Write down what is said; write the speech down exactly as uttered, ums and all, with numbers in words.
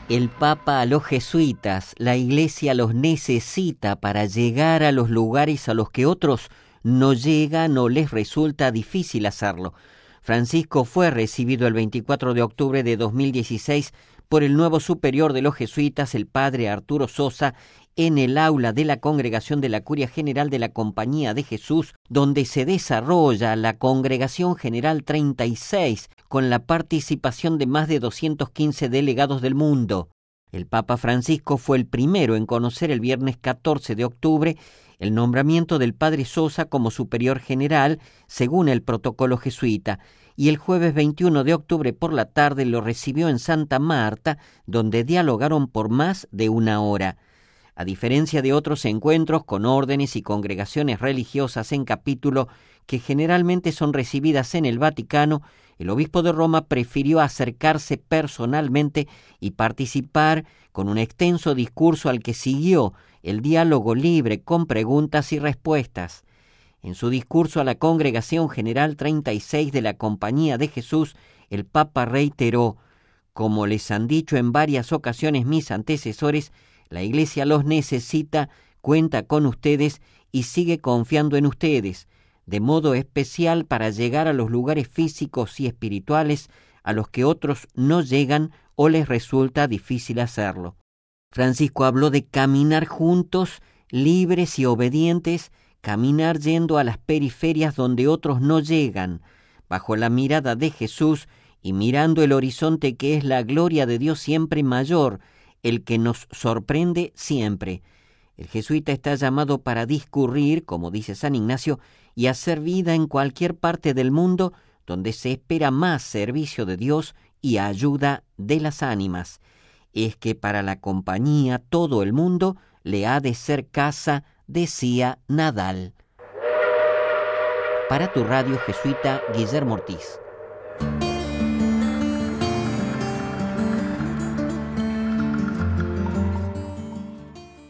El Papa a los jesuitas, la Iglesia los necesita para llegar a los lugares a los que otros no llegan o les resulta difícil hacerlo. Francisco fue recibido el veinticuatro de octubre de dos mil dieciséis por el nuevo superior de los jesuitas, el padre Arturo Sosa, en el aula de la Congregación de la Curia General de la Compañía de Jesús, donde se desarrolla la Congregación General treinta y seis, con la participación de más de doscientos quince delegados del mundo. El Papa Francisco fue el primero en conocer el viernes catorce de octubre el nombramiento del padre Sosa como superior general, según el protocolo jesuita, y el jueves veintiuno de octubre por la tarde lo recibió en Santa Marta, donde dialogaron por más de una hora. A diferencia de otros encuentros con órdenes y congregaciones religiosas en capítulo que generalmente son recibidas en el Vaticano, el obispo de Roma prefirió acercarse personalmente y participar con un extenso discurso al que siguió el diálogo libre con preguntas y respuestas. En su discurso a la Congregación General treinta y seis de la Compañía de Jesús, el Papa reiteró: como les han dicho en varias ocasiones mis antecesores, la Iglesia los necesita, cuenta con ustedes y sigue confiando en ustedes, de modo especial para llegar a los lugares físicos y espirituales a los que otros no llegan o les resulta difícil hacerlo. Francisco habló de caminar juntos, libres y obedientes, caminar yendo a las periferias donde otros no llegan, bajo la mirada de Jesús y mirando el horizonte que es la gloria de Dios siempre mayor, el que nos sorprende siempre. El jesuita está llamado para discurrir, como dice San Ignacio, y hacer vida en cualquier parte del mundo donde se espera más servicio de Dios y ayuda de las ánimas. Es que para la compañía todo el mundo le ha de ser casa, decía Nadal. Para tu radio jesuita, Guillermo Ortiz.